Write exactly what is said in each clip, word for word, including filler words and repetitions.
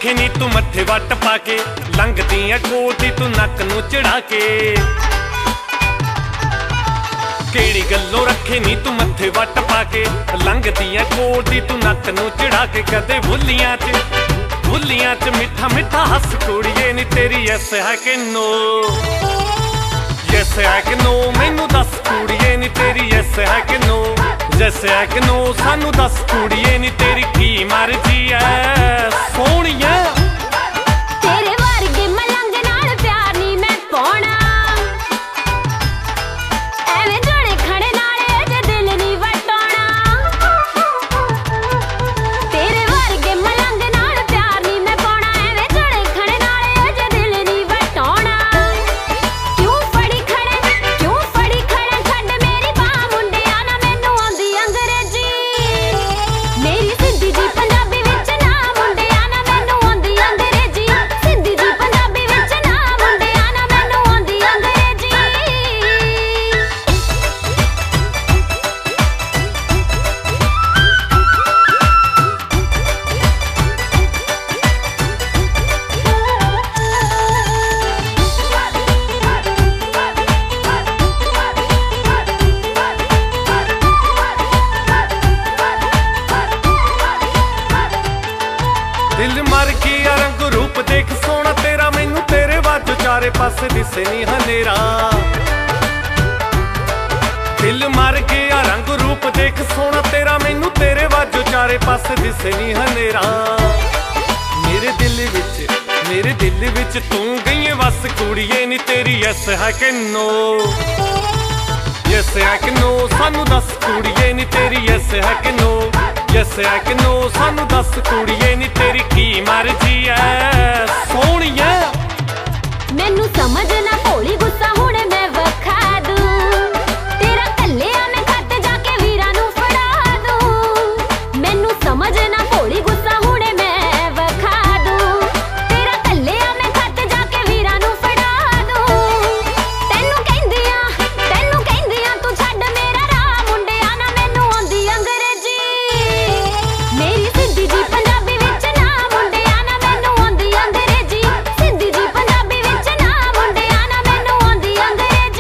रखे नी तू मथे वट पाके, लंघदी है कोटी तू नक नू चढ़ा के। केड़ी गल्लों रखे नी तू मथे वट पाके, लंघदी है कोटी तू नक नू चढ़ा के। कदे भुलियां च भुलियां च मिठा मिठा हस कुड़िए नी तेरी यस है कि नो, यस है कि नो मैनू दस कुड़िए नी तेरी यस है कि नो, यस है कि नो सानू दस कुड़िए नी तेरी की मर्जी है सोहणिए। तेरे वर्गे मलंग नाल प्यार नी मैं पाउणा, एवें जणे खड़े नाले अजे दिल नी वटाउणा। तेरे वर्गे मलंग नाल प्यार नी मैं पाउणा, एवें जणे खड़े नाले अजे दिल नी वटाउणा। क्यों फड़ी खड़े क्यों फड़ी खड़े छड्ड मेरी बाह मुंडिया ना मैनू आंदी अंग्रेजी, मेरी सिद्धी जी पंजाबी विच ना मुंडिया ना मैनू आंदी अंग्रेजी, सिद्धी जी पंजाबी विच ना मुंडिया ना मैनू आंदी अंग्रेजी। दिल मर गया रंग रूप देख सोना तेरा, मैनू तेरे वाजो चारे पासे दिसे नी हनेरा। दिल मर गया रंग रूप देख सोना तेरा, मैनू तेरे वाजो चारे पासे दिसे नी हनेरा। मेरे दिल विच मेरे दिल विच तू गई बस कुड़िए नी तेरी यस है कि नो, यस है कि नो सानू दस कुड़िए नी तेरी यस है कि नो, यस है कि नो सानू दस कुड़िए नी तेरी की मर्जी है सोहणिए। मैनू समझ ना भोली गुस्सा हुणे मैं वखा दूं, तेरा कल्लिया मैं खत जाके वीरां नू फड़ा दूं। मैनू समझ ना भोली गुस्सा हुणे मैं वखा दूं, तेरा कल्लिया मैं खत जाके वीरां नू फड़ा दूं। तैनू कहंदियां तैनू कहंदियां तू छड्ड मेरा राह मुंडिया ना मैनू आंदी अंग्रेजी, मेरी सिद्धी जी पंजाबी विच ना मुंडिया ना मैनू आंदी अंग्रेजी, सिद्धी जी पंजाबी विच ना मुंडिया ना मैनू आंदी अंग्रेजी।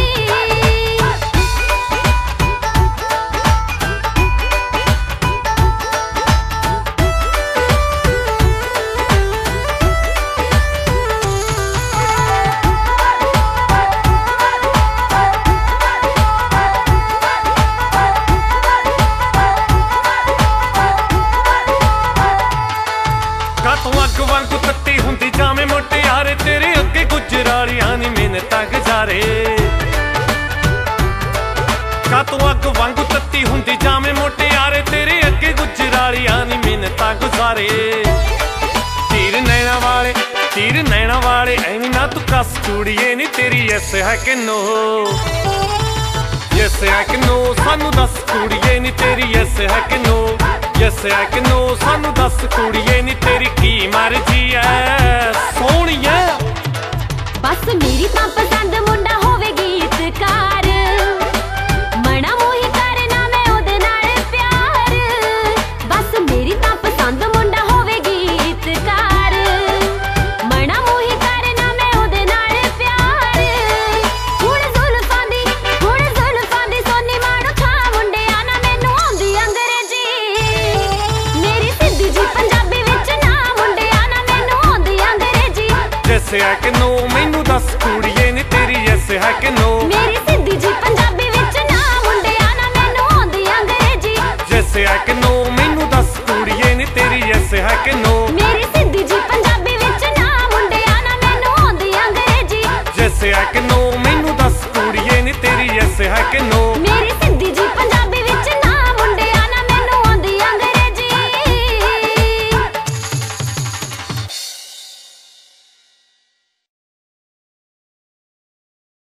कातों अग वांगू तत्ती हुंदी जावे मुटियारे, तेरे अगे गुजरालियां नी मिन्नतां गुजारे। कातों अग वांगू तत्ती हुंदी जावे मुटियारे, तेरे अगे गुजरालियां नी मिन्नतां गुजारे। तीर नैना वाले तीर नैना वाले ऐनी ना तू कस कुड़िए नी तेरी यस है कि नो, यस है कि नो सानू दस कुड़िए नी तेरी यस है कि नो, यस है कि नो सानू दस कुड़िए नी तेरी की मर्जी है सोहणिए। बस मेरी तां पसंद मुंडा होवे गीतकार,